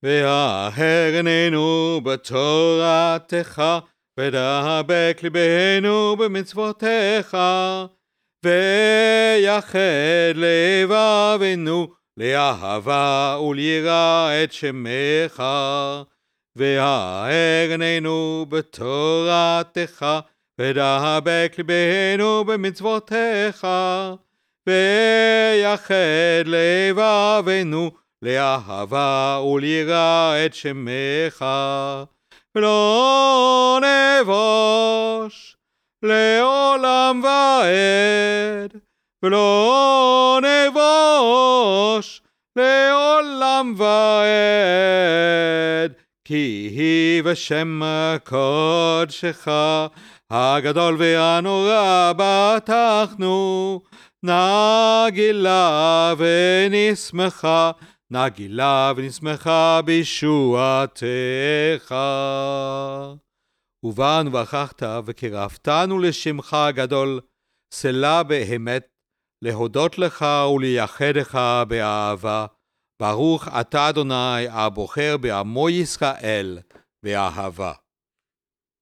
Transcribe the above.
והחרננו בתורתך, ודבק ליבנו במצוותיך, ויחד לבבנו לאהבה וליראה את שמך. והחרננו בתורתך, ודבק ליבנו במצוותיך, ויחד לבבנו לאהבה וליראה את שמך. ולא נבוש לעולם ועד, ולא נבוש לעולם ועד, כי היא בשם קודשך הגדול והנורא בטחנו, נגילה ונשמחה, נגילה ונשמחה בישועתך. ובאנו וברכת וקרבתנו לשמך הגדול, סלה באמת, להודות לך ולייחדך באהבה. ברוך אתה אדוני הבוחר בעמו ישראל באהבה.